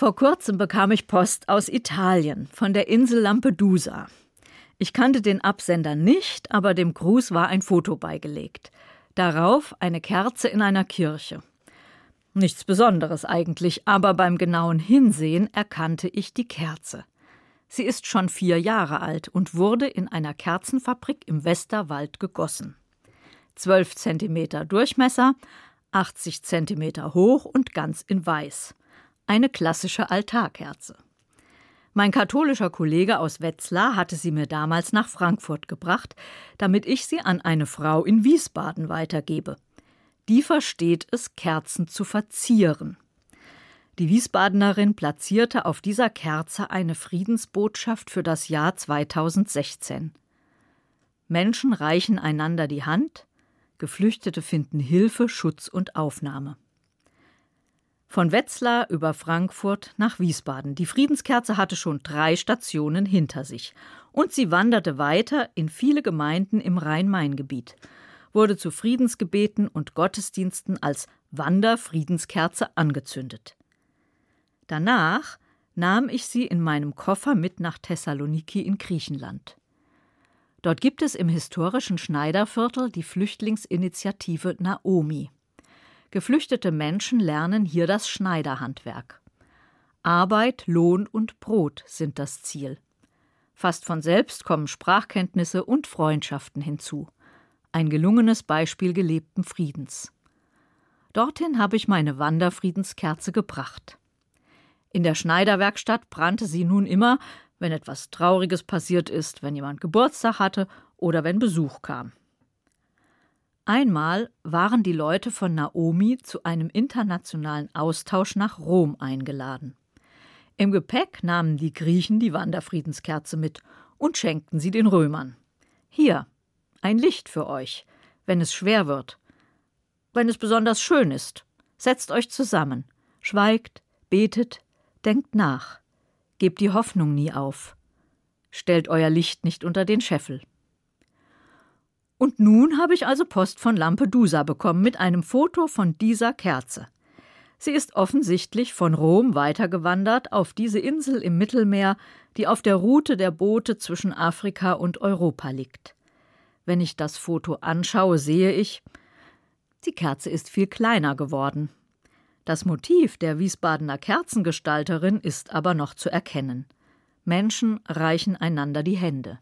Vor kurzem bekam ich Post aus Italien, von der Insel Lampedusa. Ich kannte den Absender nicht, aber dem Gruß war ein Foto beigelegt. Darauf eine Kerze in einer Kirche. Nichts Besonderes eigentlich, aber beim genauen Hinsehen erkannte ich die Kerze. Sie ist schon 4 Jahre alt und wurde in einer Kerzenfabrik im Westerwald gegossen. 12 Zentimeter Durchmesser, 80 Zentimeter hoch und ganz in weiß. Eine klassische Altarkerze. Mein katholischer Kollege aus Wetzlar hatte sie mir damals nach Frankfurt gebracht, damit ich sie an eine Frau in Wiesbaden weitergebe. Die versteht es, Kerzen zu verzieren. Die Wiesbadenerin platzierte auf dieser Kerze eine Friedensbotschaft für das Jahr 2016. Menschen reichen einander die Hand, Geflüchtete finden Hilfe, Schutz und Aufnahme. Von Wetzlar über Frankfurt nach Wiesbaden. Die Friedenskerze hatte schon 3 Stationen hinter sich. Und sie wanderte weiter in viele Gemeinden im Rhein-Main-Gebiet, wurde zu Friedensgebeten und Gottesdiensten als Wanderfriedenskerze angezündet. Danach nahm ich sie in meinem Koffer mit nach Thessaloniki in Griechenland. Dort gibt es im historischen Schneiderviertel die Flüchtlingsinitiative Naomi. Geflüchtete Menschen lernen hier das Schneiderhandwerk. Arbeit, Lohn und Brot sind das Ziel. Fast von selbst kommen Sprachkenntnisse und Freundschaften hinzu. Ein gelungenes Beispiel gelebten Friedens. Dorthin habe ich meine Wanderfriedenskerze gebracht. In der Schneiderwerkstatt brannte sie nun immer, wenn etwas Trauriges passiert ist, wenn jemand Geburtstag hatte oder wenn Besuch kam. Einmal waren die Leute von Naomi zu einem internationalen Austausch nach Rom eingeladen. Im Gepäck nahmen die Griechen die Wanderfriedenskerze mit und schenkten sie den Römern. Hier, ein Licht für euch, wenn es schwer wird. Wenn es besonders schön ist, setzt euch zusammen, schweigt, betet, denkt nach, gebt die Hoffnung nie auf. Stellt euer Licht nicht unter den Scheffel. Und nun habe ich also Post von Lampedusa bekommen mit einem Foto von dieser Kerze. Sie ist offensichtlich von Rom weitergewandert auf diese Insel im Mittelmeer, die auf der Route der Boote zwischen Afrika und Europa liegt. Wenn ich das Foto anschaue, sehe ich, die Kerze ist viel kleiner geworden. Das Motiv der Wiesbadener Kerzengestalterin ist aber noch zu erkennen. Menschen reichen einander die Hände.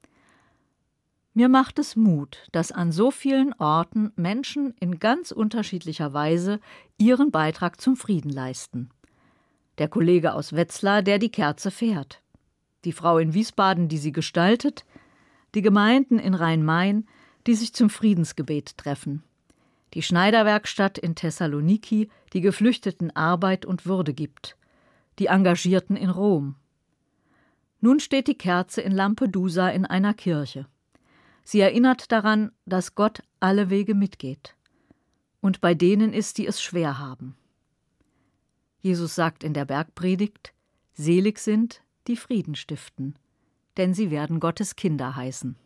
Mir macht es Mut, dass an so vielen Orten Menschen in ganz unterschiedlicher Weise ihren Beitrag zum Frieden leisten. Der Kollege aus Wetzlar, der die Kerze fährt. Die Frau in Wiesbaden, die sie gestaltet. Die Gemeinden in Rhein-Main, die sich zum Friedensgebet treffen. Die Schneiderwerkstatt in Thessaloniki, die Geflüchteten Arbeit und Würde gibt. Die Engagierten in Rom. Nun steht die Kerze in Lampedusa in einer Kirche. Sie erinnert daran, dass Gott alle Wege mitgeht und bei denen ist, die es schwer haben. Jesus sagt in der Bergpredigt: Selig sind, die Frieden stiften, denn sie werden Gottes Kinder heißen.